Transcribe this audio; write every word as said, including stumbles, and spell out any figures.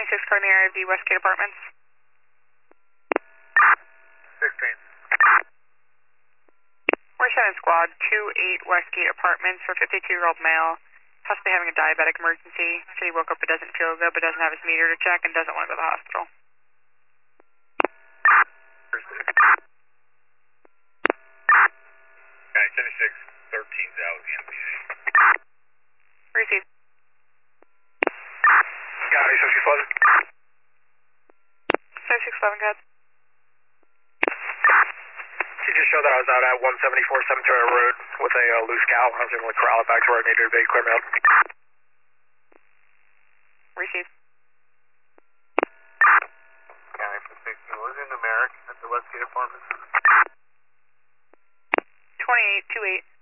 twenty-six car in the area of the Westgate Apartments. sixteen. We're sending squad two eight Westgate Apartments for fifty-two-year-old male. Possibly having a diabetic emergency. So he woke up but doesn't feel good, but doesn't have his meter to check and doesn't want to go to the hospital. Okay, seventy-six thirteen out the N P A. Receive. Got it, seventy-six eleven. seventy-six eleven, go ahead. She just showed that I was out at one seventy-four Cemetery Road with a uh, loose cow. I was able to corral it back to where I needed to be. Clear me out. Receive. County from sixteen. Was in the Merrick at the Westgate Apartments? twenty-eight two eight.